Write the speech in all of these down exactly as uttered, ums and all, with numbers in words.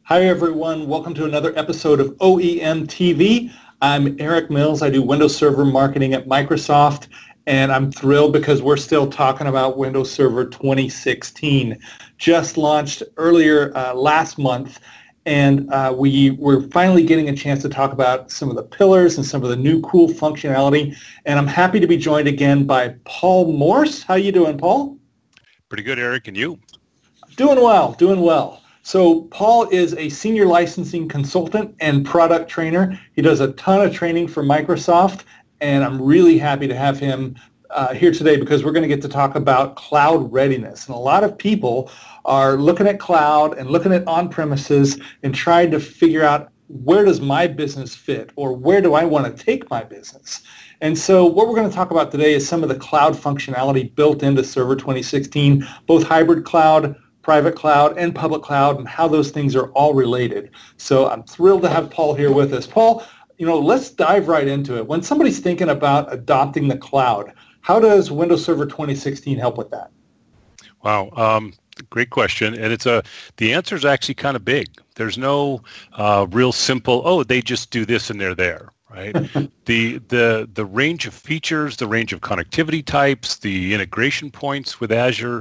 Hi, everyone. Welcome to another episode of O E M T V. I'm Eric Mills. I do Windows Server marketing at Microsoft, and I'm thrilled because we're still talking about Windows Server twenty sixteen. Just launched earlier uh, last month, and uh, we we're finally getting a chance to talk about some of the pillars and some of the new cool functionality. And I'm happy to be joined again by Paul Morse. How you doing, Paul? Pretty good, Eric. And you? Doing well, doing well. So Paul is a senior licensing consultant and product trainer. He does a ton of training for Microsoft, and I'm really happy to have him uh, here today because we're going to get to talk about cloud readiness. And a lot of people are looking at cloud and looking at on-premises and trying to figure out, where does my business fit, or where do I want to take my business? And so what we're going to talk about today is some of the cloud functionality built into Server twenty sixteen, both hybrid cloud, private cloud, and public cloud, and how those things are all related. So I'm thrilled to have Paul here with us. Paul, you know, let's dive right into it. When somebody's thinking about adopting the cloud, how does Windows Server twenty sixteen help with that? Wow, um, great question. And it's a the answer is actually kind of big. There's no uh, real simple, oh, they just do this and they're there. Right. the the the range of features, the range of connectivity types, the integration points with Azure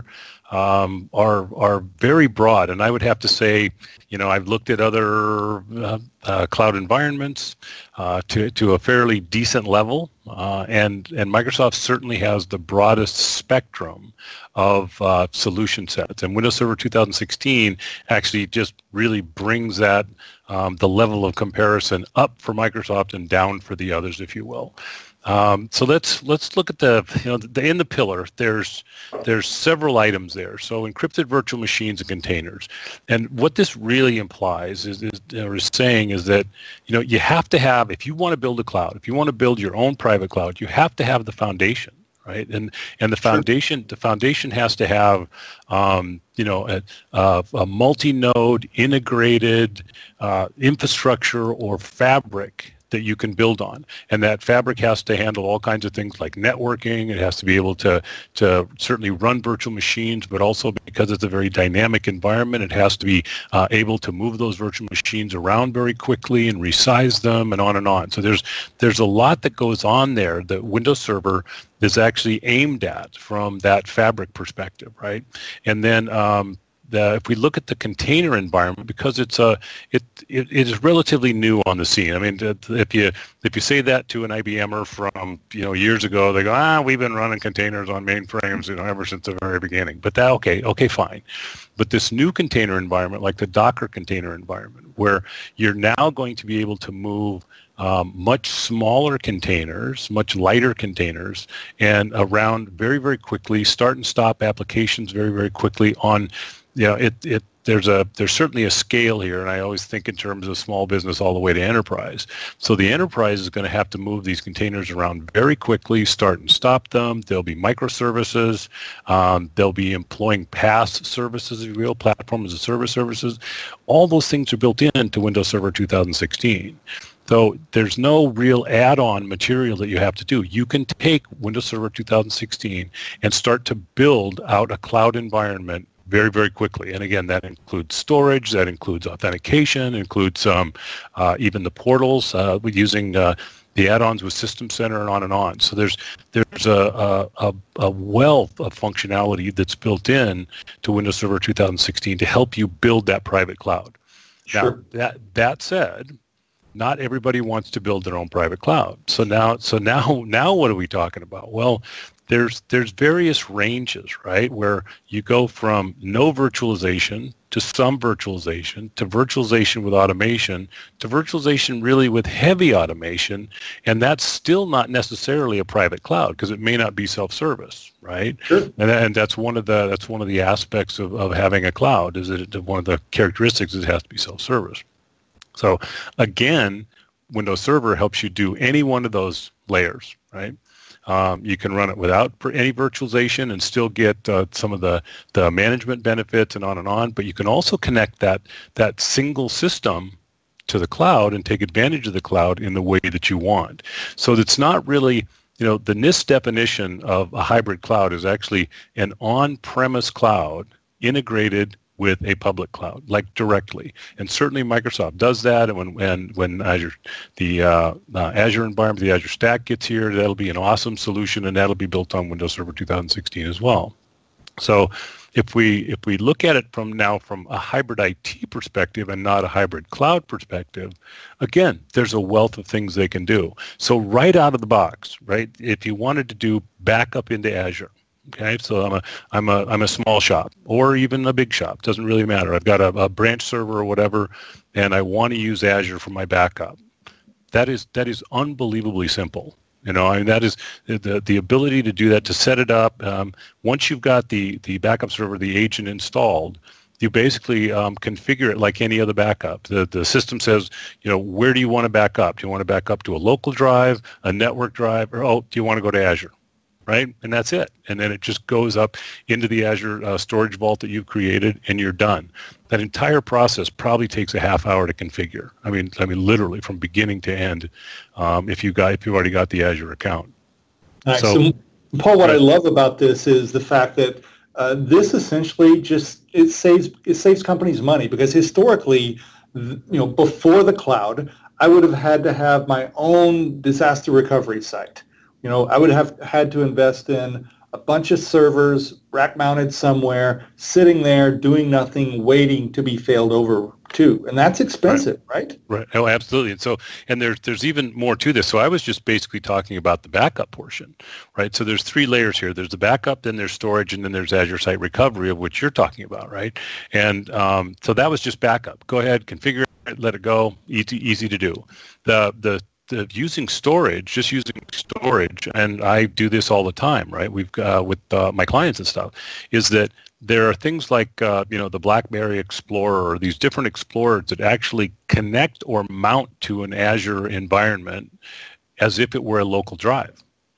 um, are are very broad. And I would have to say, you know, I've looked at other uh, uh, cloud environments uh, to to a fairly decent level, uh, and and Microsoft certainly has the broadest spectrum of uh, solution sets. And Windows Server two thousand sixteen actually just really brings that um, the level of comparison up for Microsoft and down for the others, if you will. Um, so let's let's look at the you know the, in the pillar. There's there's several items there. So encrypted virtual machines and containers, and what this really implies is, is or is saying is that you know you have to have, if you want to build a cloud, if you want to build your own private cloud, you have to have the foundation. Right, and and the foundation sure. the foundation has to have um, you know a, a, a multi-node integrated uh, infrastructure or fabric that you can build on, and that fabric has to handle all kinds of things like networking. It has to be able to to certainly run virtual machines, but also, because it's a very dynamic environment, it has to be uh, able to move those virtual machines around very quickly and resize them, and on and on. So there's there's a lot that goes on there that Windows Server is actually aimed at from that fabric perspective, right? And then um, the, if we look at the container environment, because it's a it, it it is relatively new on the scene. I mean, if you if you say that to an I B M er from you know years ago, they go, ah, we've been running containers on mainframes, you know, ever since the very beginning. But that okay, okay, fine. But this new container environment, like the Docker container environment, where you're now going to be able to move Um, much smaller containers, much lighter containers, and around very, very quickly, start and stop applications very, very quickly on, you know, it, it, there's a, there's certainly a scale here, and I always think in terms of small business all the way to enterprise. So the enterprise is going to have to move these containers around very quickly, start and stop them. There'll be microservices. Um, they'll be employing PaaS services, if you will, platform as a service services. All those things are built into Windows Server two thousand sixteen. So there's no real add-on material that you have to do. You can take Windows Server two thousand sixteen and start to build out a cloud environment very, very quickly. And again, that includes storage, that includes authentication, includes um, uh, even the portals uh, using uh, the add-ons with System Center, and on and on. So there's there's a, a, a wealth of functionality that's built in to Windows Server two thousand sixteen to help you build that private cloud. Sure. Now, that that said, not everybody wants to build their own private cloud. So now, so now, now, what are we talking about? Well, there's there's various ranges, right? Where you go from no virtualization to some virtualization to virtualization with automation to virtualization really with heavy automation, and that's still not necessarily a private cloud because it may not be self-service, right? Sure. And, and that's one of the that's one of the aspects of, of having a cloud, is that it, one of the characteristics is it has to be self-service. So again, Windows Server helps you do any one of those layers, right? Um, you can run it without any virtualization and still get uh, some of the, the management benefits and on and on, but you can also connect that that single system to the cloud and take advantage of the cloud in the way that you want. So it's not really, you know, the NIST definition of a hybrid cloud is actually an on-premise cloud integrated with a public cloud, like directly. And certainly Microsoft does that. And when when, when Azure, the uh, uh, Azure environment, the Azure Stack gets here, that'll be an awesome solution, and that'll be built on Windows Server two thousand sixteen as well. So if we if we look at it from now from a hybrid I T perspective and not a hybrid cloud perspective, again, there's a wealth of things they can do. So right out of the box, right, if you wanted to do backup into Azure, okay, so I'm a I'm a I'm a small shop or even a big shop, doesn't really matter. I've got a, a branch server or whatever, and I want to use Azure for my backup. That is that is unbelievably simple. You know, I mean, that is the the ability to do that, to set it up. Um, once you've got the the backup server, the agent installed, you basically um, configure it like any other backup. The the system says, you know, where do you want to back up? Do you want to back up to a local drive, a network drive, or oh, do you want to go to Azure? Right? And that's it. And then it just goes up into the Azure uh, storage vault that you've created, and you're done. That entire process probably takes a half hour to configure. I mean, I mean, literally from beginning to end, um, if you got if you've already got the Azure account. All right. So, so Paul, what I love about this is the fact that uh, this essentially just it saves it saves companies money, because historically, you know, before the cloud, I would have had to have my own disaster recovery site. You know, I would have had to invest in a bunch of servers rack mounted somewhere, sitting there doing nothing, waiting to be failed over to, and that's expensive, right? Right. Right. Oh, absolutely. And so, and there's there's even more to this. So I was just basically talking about the backup portion, right? So there's three layers here. There's the backup, then there's storage, and then there's Azure Site Recovery, of which you're talking about, right? And um, so that was just backup. Go ahead, configure it, let it go. Easy, easy to do. The the The, using storage, just using storage, and I do this all the time, right? We've uh, with uh, my clients and stuff, is that there are things like uh, you know, the BlackBerry Explorer, or these different explorers that actually connect or mount to an Azure environment as if it were a local drive.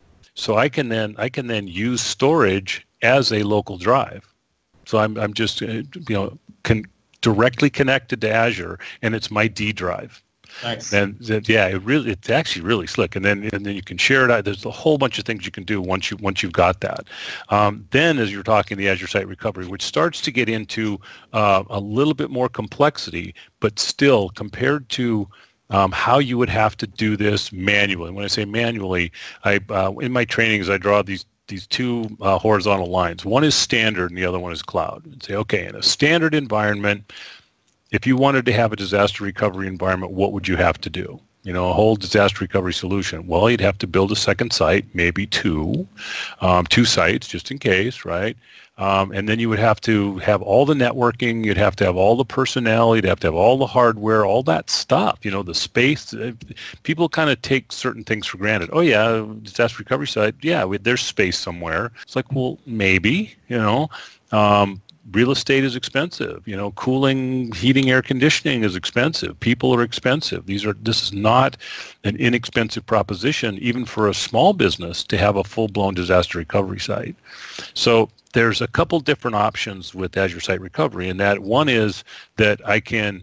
So I can then I can then use storage as a local drive. So I'm I'm just uh, you know con- directly connected to Azure, and it's my D drive. Nice. And that, yeah, it really, it's actually really slick. And then, and then you can share it out. There's a whole bunch of things you can do once you once you've got that. Um, then, as you're talking, the Azure Site Recovery, which starts to get into uh, a little bit more complexity, but still, compared to um, how you would have to do this manually. When I say manually, I uh, in my trainings I draw these these two uh, horizontal lines. One is standard, and the other one is cloud. And say, okay, in a standard environment, if you wanted to have a disaster recovery environment, what would you have to do? You know, a whole disaster recovery solution. Well, you'd have to build a second site, maybe two, um, two sites just in case, right? Um, and then you would have to have all the networking. You'd have to have all the personnel. You'd have to have all the hardware, all that stuff. You know, the space. People kind of take certain things for granted. Oh yeah, disaster recovery site. Yeah, we, there's space somewhere. It's like, well, maybe. You know. Um, Real estate is expensive. You know, cooling, heating, air conditioning is expensive. People are expensive. These are. This is not an inexpensive proposition, even for a small business, to have a full-blown disaster recovery site. So there's a couple different options with Azure Site Recovery, and that one is that I can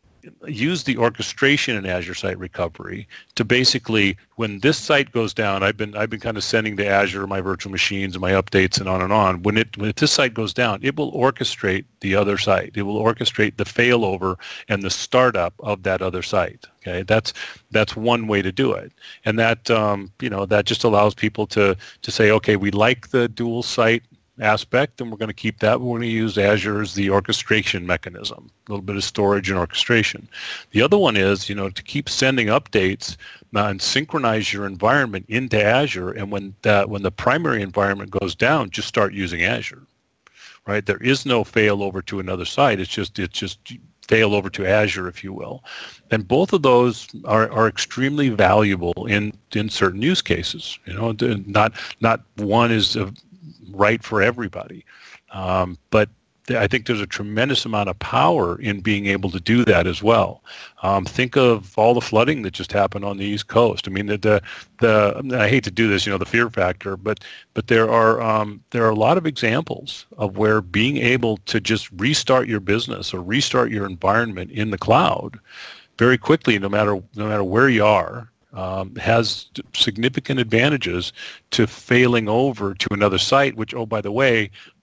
use the orchestration in Azure Site Recovery to basically, when this site goes down, I've been I've been kind of sending to Azure my virtual machines and my updates and on and on. When it when this site goes down, it will orchestrate the other site. It will orchestrate the failover and the startup of that other site. Okay, that's that's one way to do it, and that um, you know that just allows people to to say, okay, we like the dual site aspect, and we're going to keep that. We're going to use Azure as the orchestration mechanism, a little bit of storage and orchestration. The other one is, you know, to keep sending updates uh, and synchronize your environment into Azure. And when that, when the primary environment goes down, just start using Azure, right? There is no failover to another site. It's just it's just fail over to Azure, if you will. And both of those are, are extremely valuable in in certain use cases. You know, not not one is a right for everybody. Um, but th- I think there's a tremendous amount of power in being able to do that as well. Um, think of all the flooding that just happened on the East Coast. I mean, the, the, the I hate to do this, you know, the fear factor, but but there are um, there are a lot of examples of where being able to just restart your business or restart your environment in the cloud very quickly, no matter no matter where you are, Um, has significant advantages to failing over to another site, which, oh, by the way,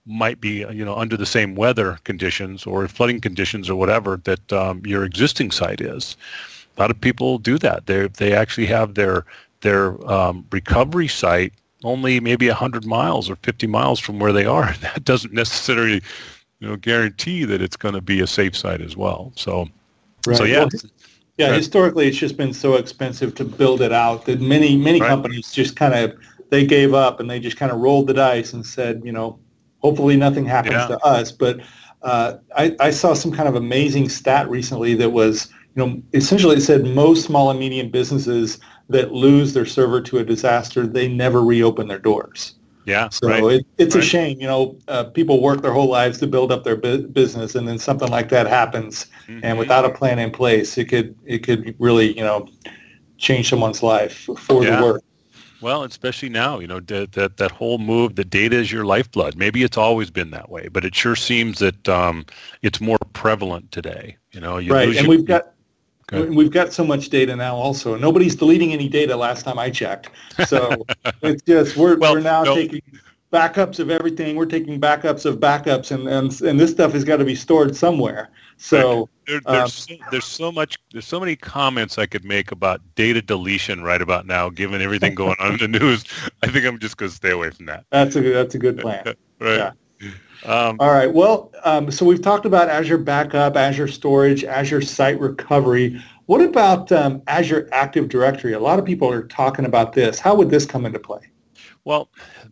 might be, you know, under the same weather conditions or flooding conditions or whatever that um, your existing site is. A lot of people do that. They they actually have their their um, recovery site only maybe one hundred miles or fifty miles from where they are. That doesn't necessarily, you know, guarantee that it's going to be a safe site as well. So, right. so yeah. Well, yeah, historically, it's just been so expensive to build it out that many, many right. companies just kind of, they gave up and they just kind of rolled the dice and said, you know, hopefully nothing happens yeah. to us. But uh, I, I saw some kind of amazing stat recently that was, you know, essentially it said most small and medium businesses that lose their server to a disaster, they never reopen their doors. Yeah. So right. it, it's right. a shame, you know, uh, people work their whole lives to build up their bu- business, and then something like that happens, mm-hmm. and without a plan in place, it could it could really, you know, change someone's life for yeah. the work. Well, especially now, you know, that that that whole move, the data is your lifeblood. Maybe it's always been that way, but it sure seems that um, it's more prevalent today. You know, you right, lose and your, we've got. Good. We've got so much data now also. Nobody's deleting any data last time I checked. So it's just, we're, well, we're now no. taking backups of everything. We're taking backups of backups, and, and, and this stuff has got to be stored somewhere. So there, um, there's, so, there's so much, there's so many comments I could make about data deletion right about now, given everything going on in the news. I think I'm just going to stay away from that. That's a, that's a good plan. right. Yeah. Um, All right. Well, um, so we've talked about Azure Backup, Azure Storage, Azure Site Recovery. What about um, Azure Active Directory? A lot of people are talking about this. How would this come into play? Well,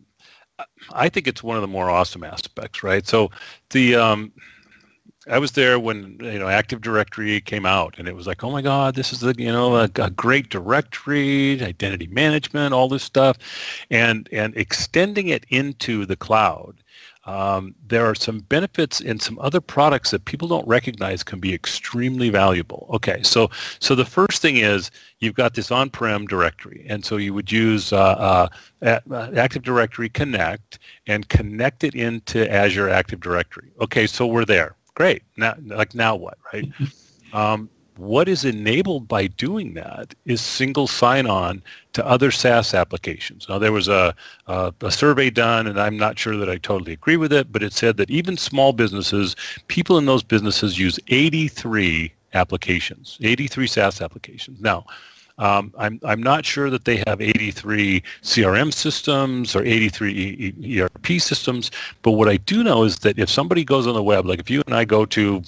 I think it's one of the more awesome aspects, right? So the um, I was there when, you know, Active Directory came out, and it was like, oh my God, this is a, you know, a, a great directory, identity management, all this stuff, and and extending it into the cloud. Um, there are some benefits in some other products that people don't recognize can be extremely valuable. Okay, so so the first thing is you've got this on-prem directory, and so you would use uh, uh, Active Directory Connect and connect it into Azure Active Directory. Okay, so we're there. Great. Now, like now what, right? um, what is enabled by doing that is single sign-on to other SaaS applications. Now, there was a, a, a survey done, and I'm not sure that I totally agree with it, but it said that even small businesses, people in those businesses use eighty-three applications, eighty-three SaaS applications. Now, um, I'm I'm not sure that they have eighty-three C R M systems or eighty-three E R P systems, but what I do know is that if somebody goes on the web, like if you and I go to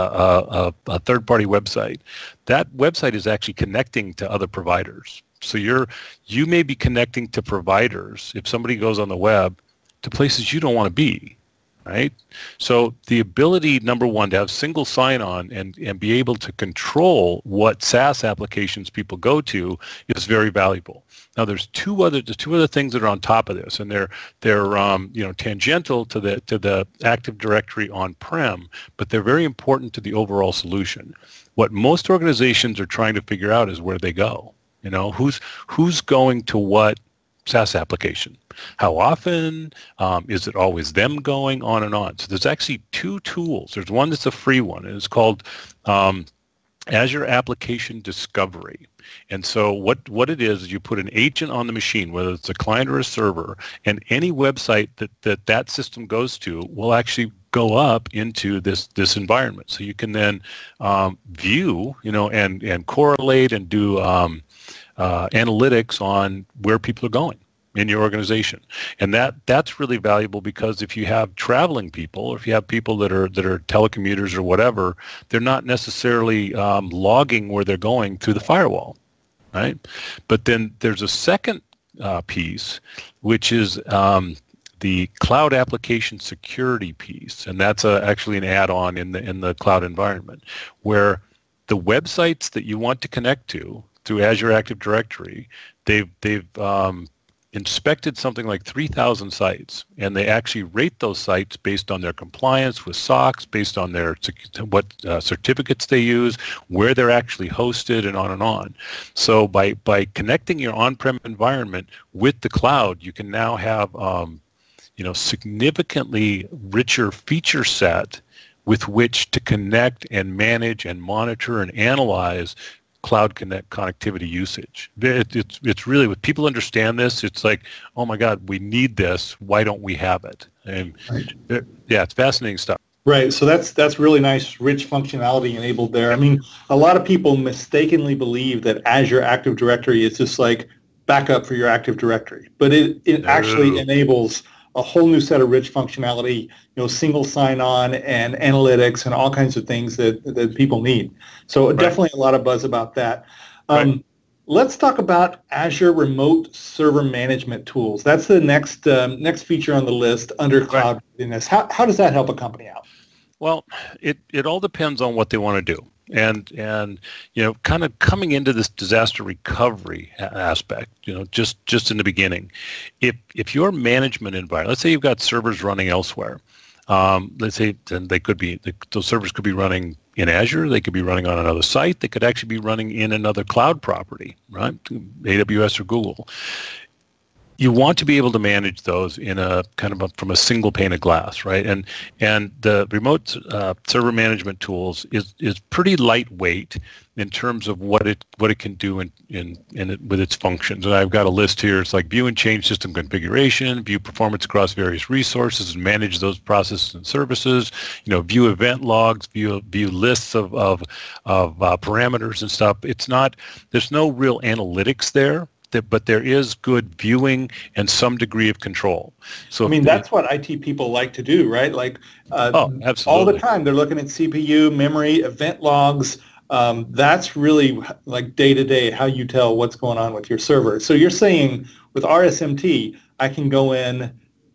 Uh, a, a third-party website, that website is actually connecting to other providers. So you're you may be connecting to providers, if somebody goes on the web, to places you don't want to be, right? So the ability, number one, to have single sign-on and, and be able to control what SaaS applications people go to is very valuable. Now, there's two other there's two other things that are on top of this, and they're they're um, you know tangential to the to the Active Directory on-prem, but they're very important to the overall solution. What most organizations are trying to figure out is where they go. You know, who's who's going to what SaaS application? How often? Um, is it always them going? On and on. So there's actually two tools. There's one that's a free one, and it's called um, Azure Application Discovery. And so what, what it is, is you put an agent on the machine, whether it's a client or a server, and any website that that, that system goes to will actually go up into this, this environment. So you can then um, view, you know, and, and correlate and do um, uh, analytics on where people are going in your organization. And that that's really valuable, because if you have traveling people, or if you have people that are that are telecommuters or whatever, they're not necessarily um, logging where they're going through the firewall, right? But then there's a second uh, piece, which is um, the cloud application security piece, and that's a, actually an add-on in the in the cloud environment, where the websites that you want to connect to through Azure Active Directory, they've they've um, inspected something like three thousand sites, and they actually rate those sites based on their compliance with S O X, based on their what uh, certificates they use, where they're actually hosted, and on and on. So by by connecting your on-prem environment with the cloud, you can now have um, you know significantly richer feature set with which to connect and manage and monitor and analyze cloud connect connectivity usage. It, it's it's really, when people understand this, it's like, oh my God, we need this. Why don't we have it? And Right. it, yeah, it's fascinating stuff. Right. So that's that's really nice, rich functionality enabled there. I mean, a lot of people mistakenly believe that Azure Active Directory is just like backup for your Active Directory, but it, it actually No. enables a whole new set of rich functionality, you know, single sign-on and analytics and all kinds of things that, that people need. So Right. definitely a lot of buzz about that. Um, Right. Let's talk about Azure Remote Server Management Tools. That's the next um, next feature on the list under Right. cloud readiness. How, how does that help a company out? Well, it, it all depends on what they want to do. And, and you know, kind of coming into this disaster recovery a- aspect, you know, just, just in the beginning, if, if your management environment, let's say you've got servers running elsewhere, um, let's say then they could be, those servers could be running in Azure, they could be running on another site, they could actually be running in another cloud property, right? A W S or Google. You want to be able to manage those in a kind of a, from a single pane of glass, right? And and the remote uh, server management tools is is pretty lightweight in terms of what it what it can do in in, in it, with its functions. And I've got a list here. It's like view and change system configuration, view performance across various resources, and manage those processes and services. You know, view event logs, view view lists of of of uh, parameters and stuff. It's not. There's no real analytics there. That, but there is good viewing and some degree of control. So I mean, if that's it, what I T people like to do, right? Like uh, oh, all the absolutely. time, they're looking at C P U, memory, event logs. Um, that's really like day to day how you tell what's going on with your server. So you're saying with R S M T, I can go in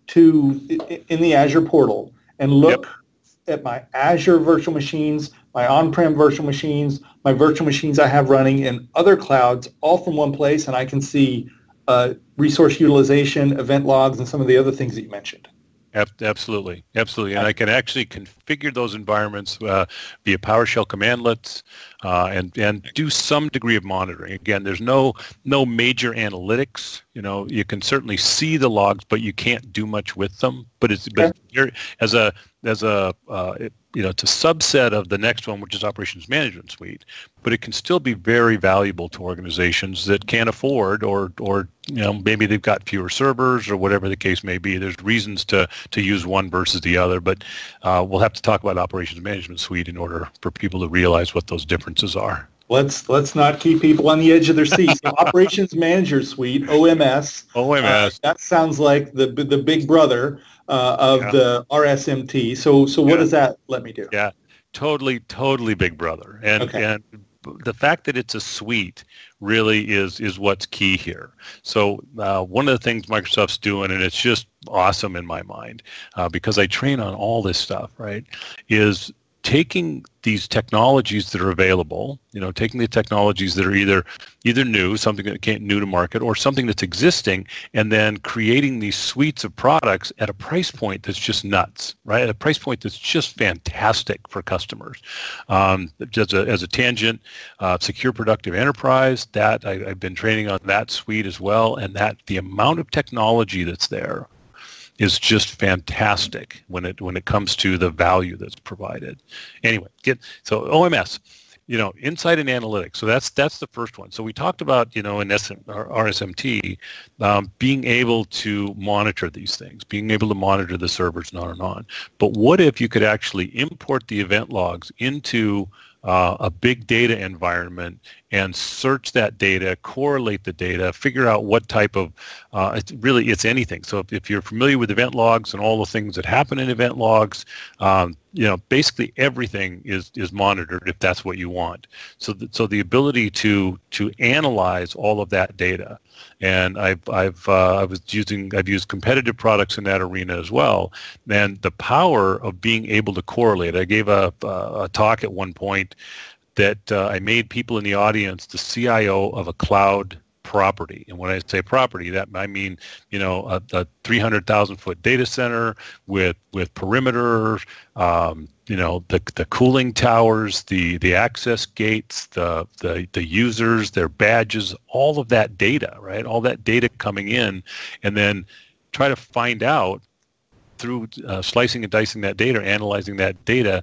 to in the Azure portal and Yep, look at my Azure virtual machines, my on-prem virtual machines, my virtual machines I have running in other clouds, all from one place, and I can see uh, resource utilization, event logs, and some of the other things that you mentioned. ab- absolutely, absolutely. And I can actually configure those environments uh, via PowerShell commandlets uh, and and do some degree of monitoring. Again, there's no no major analytics. You know, you can certainly see the logs, but you can't do much with them. But it's Okay. but you're, as a as a uh, it, you know, it's a subset of the next one, which is Operations Management Suite. But it can still be very valuable to organizations that can't afford, or or you know, maybe they've got fewer servers or whatever the case may be. There's reasons to to use one versus the other, but uh, we'll have to talk about Operations Management Suite in order for people to realize what those differences are. Let's let's not keep people on the edge of their seats. So Operations Manager Suite, O M S, uh, O M S, that sounds like the the big brother uh, of yeah, the R S M T. So so what yeah, does that let me do? yeah, totally, totally Big Brother, and Okay. and the fact that it's a suite really is is what's key here. So uh, one of the things Microsoft's doing, and it's just awesome in my mind, uh, because I train on all this stuff, right, is taking these technologies that are available, you know, taking the technologies that are either either new, something that can't new to market, or something that's existing, and then creating these suites of products at a price point that's just nuts, right? At a price point that's just fantastic for customers. Um, just a, as a tangent, uh, Secure Productive Enterprise, that I, I've been training on that suite as well, and that the amount of technology that's there is just fantastic when it when it comes to the value that's provided. Anyway, get so O M S, you know, insight and analytics. So that's that's the first one. So we talked about, you know, in S M, R S M T, um, being able to monitor these things, being able to monitor the servers and on and on. But what if you could actually import the event logs into uh, a big data environment and search that data, correlate the data, figure out what type of, uh, it's really, it's anything. So if, if you're familiar with event logs and all the things that happen in event logs, um, you know, basically everything is is monitored if that's what you want. So, th- so the ability to to analyze all of that data, and I've I've uh, I was using I've used competitive products in that arena as well, and the power of being able to correlate. I gave a a talk at one point that uh, I made people in the audience the C I O of a cloud property. And when I say property, that I mean, you know, a, a three hundred thousand foot data center with with perimeter, um, you know, the the cooling towers, the the access gates, the the the users, their badges, all of that data, right? All that data coming in, and then try to find out through uh, slicing and dicing that data, analyzing that data,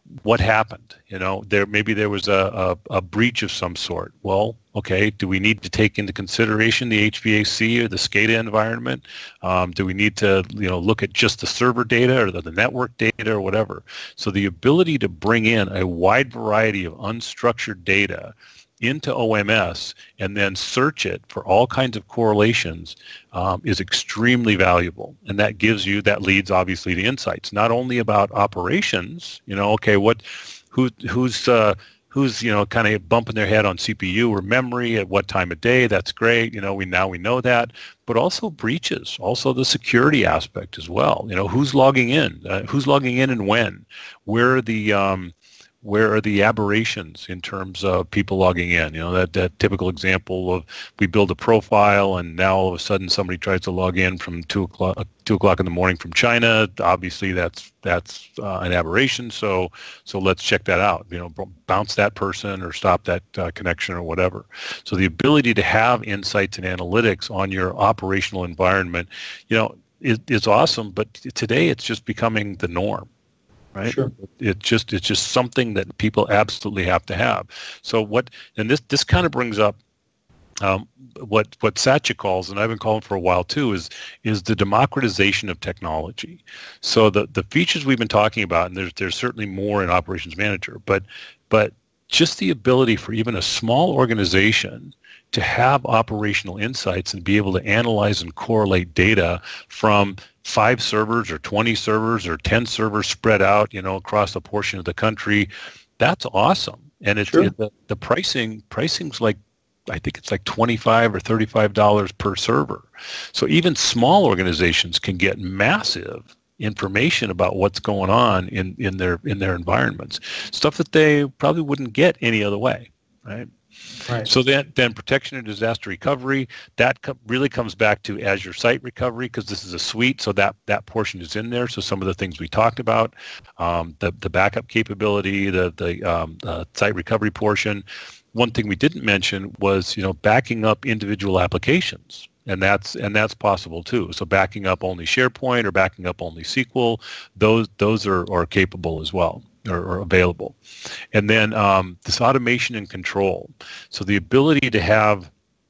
what happened? You know, there maybe there was a, a, a breach of some sort. Well, okay, do we need to take into consideration the H V A C or the SCADA environment? Um, do we need to, you know, look at just the server data or the, the network data or whatever? So the ability to bring in a wide variety of unstructured data into O M S and then search it for all kinds of correlations um, is extremely valuable. And that gives you, that leads obviously to insights, not only about operations, you know, okay, what, who, who's, uh, who's, you know, kind of bumping their head on C P U or memory at what time of day, that's great, you know, we now we know that, but also breaches, also the security aspect as well, you know, who's logging in, uh, who's logging in and when, where are the, um, where are the aberrations in terms of people logging in? You know, that, that typical example of we build a profile and now all of a sudden somebody tries to log in from two o'clock two o'clock in the morning from China. Obviously, that's that's uh, an aberration. So so let's check that out. You know, b- bounce that person or stop that uh, connection or whatever. So the ability to have insights and analytics on your operational environment, you know, is, is awesome. But today it's just becoming the norm. Right. Sure. It just it's just something that people absolutely have to have. So what and this this kind of brings up um, what what Satya calls, and I've been calling for a while too, is is the democratization of technology. So the the features we've been talking about, and there's there's certainly more in Operations Manager, but but just the ability for even a small organization to have operational insights and be able to analyze and correlate data from five servers or twenty servers or ten servers spread out, you know, across a portion of the country, that's awesome. And it's Sure. it, the, the pricing, pricing's like, I think it's like twenty-five or thirty-five dollars per server. So even small organizations can get massive information about what's going on in, in their in their environments, stuff that they probably wouldn't get any other way, right? Right. So then, then protection and disaster recovery, that co- really comes back to Azure Site Recovery, because this is a suite, so that, that portion is in there. So some of the things we talked about, um, the, the backup capability, the, the um, uh, site recovery portion. One thing we didn't mention was, you know, backing up individual applications. And that's and that's possible too. So backing up only SharePoint or backing up only S Q L, those those are, are capable as well. Or, or available. And then um, this automation and control. So the ability to have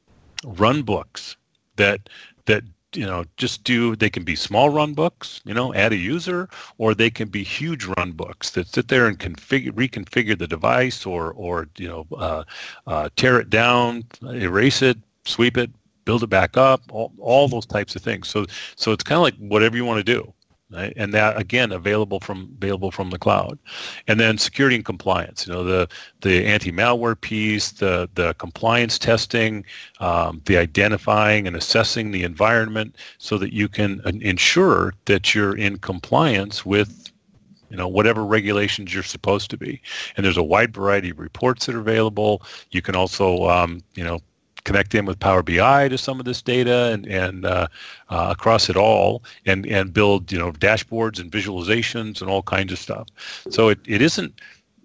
run books that that you know just do, they can be small run books, you know, add a user, or they can be huge run books that sit there and configure, reconfigure the device, or or you know uh, uh, tear it down, erase it, sweep it, build it back up, all, all those types of things. So so it's kind of like whatever you want to do. Right? And that, again, available from available from the cloud. And then security and compliance, you know, the the anti-malware piece, the the compliance testing, um, the identifying and assessing the environment so that you can ensure that you're in compliance with, you know, whatever regulations you're supposed to be. And there's a wide variety of reports that are available. You can also, um, you know, connect in with Power B I to some of this data and, and uh, uh, across it all, and, and build, you know, dashboards and visualizations and all kinds of stuff. So it, it isn't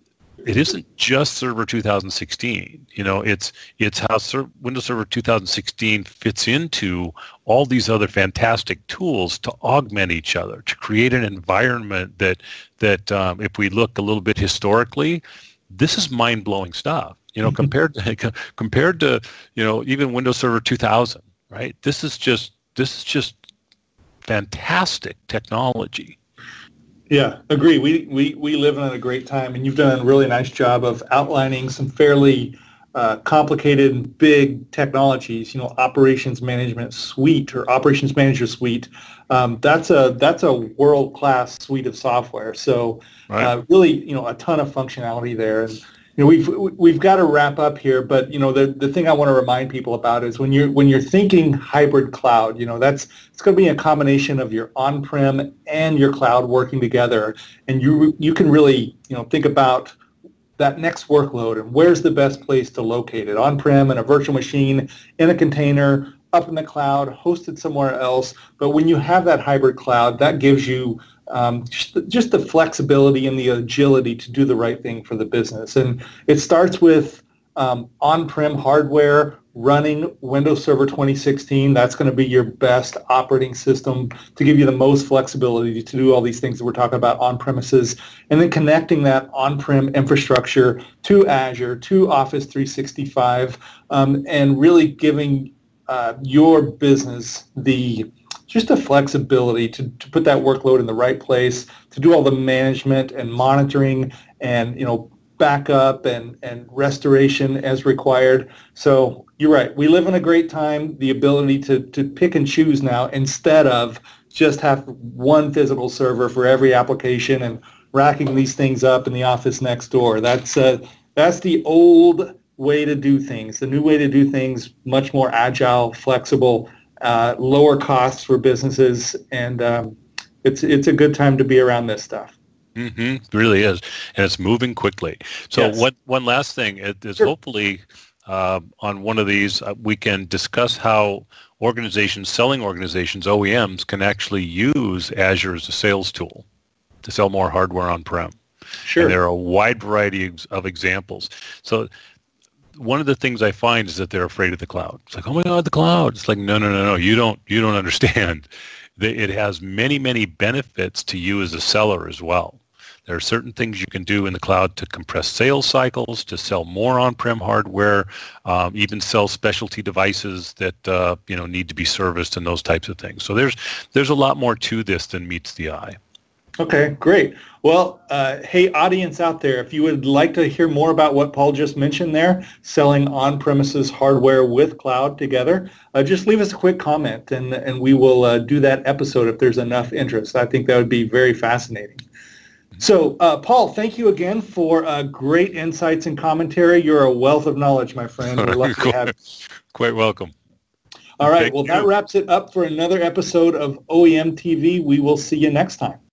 it isn't just Server two thousand sixteen. You know, it's it's how Ser- Windows Server two thousand sixteen fits into all these other fantastic tools to augment each other, to create an environment that that um, if we look a little bit historically, this is mind-blowing stuff. You know, compared to compared to you know even Windows Server two thousand, right? This is just this is just fantastic technology. Yeah, agree. We we we live in a great time, and you've done a really nice job of outlining some fairly uh, complicated and big technologies. You know, Operations Management Suite or Operations Manager Suite. Um, that's a that's a world-class suite of software. So Right. uh, really, you know, a ton of functionality there. And you know, we've we've got to wrap up here, but you know, the the thing I want to remind people about is when you're when you're thinking hybrid cloud, you know, that's it's going to be a combination of your on-prem and your cloud working together, and you you can really, you know, think about that next workload and where's the best place to locate it, on-prem, in a virtual machine, in a container, up in the cloud, hosted somewhere else. But when you have that hybrid cloud, that gives you um, just, the, just the flexibility and the agility to do the right thing for the business. And it starts with um, on-prem hardware running Windows Server twenty sixteen. That's going to be your best operating system to give you the most flexibility to do all these things that we're talking about on premises, and then connecting that on-prem infrastructure to Azure, to Office three sixty-five, um, and really giving uh, your business the just the flexibility to, to put that workload in the right place, to do all the management and monitoring and, you know, backup and, and restoration as required. So you're right. We live in a great time, the ability to, to pick and choose now instead of just have one physical server for every application and racking these things up in the office next door. That's uh, that's the old way to do things. The new way to do things, much more agile, flexible, uh, lower costs for businesses, and um, it's it's a good time to be around this stuff. Mm-hmm. It really is, and it's moving quickly. So Yes. what, one last thing is, is Sure. hopefully uh, on one of these uh, we can discuss how organizations, selling organizations, O E Ms, can actually use Azure as a sales tool to sell more hardware on-prem. Sure. And there are a wide variety of examples. So one of the things I find is that they're afraid of the cloud. It's like, oh my God, the cloud. It's like, no, no, no, no. You don't, you don't understand. It has many, many benefits to you as a seller as well. There are certain things you can do in the cloud to compress sales cycles, to sell more on-prem hardware, um, even sell specialty devices that uh, you know need to be serviced and those types of things. So there's there's a lot more to this than meets the eye. Okay, great. Well, uh, hey, audience out there, if you would like to hear more about what Paul just mentioned there, selling on-premises hardware with cloud together, uh, just leave us a quick comment, and, and we will uh, do that episode if there's enough interest. I think that would be very fascinating. So, uh, Paul, thank you again for uh, great insights and commentary. You're a wealth of knowledge, my friend. We're lucky to have you. Quite welcome. All right, Thank well, you. that wraps it up for another episode of O E M T V. We will see you next time.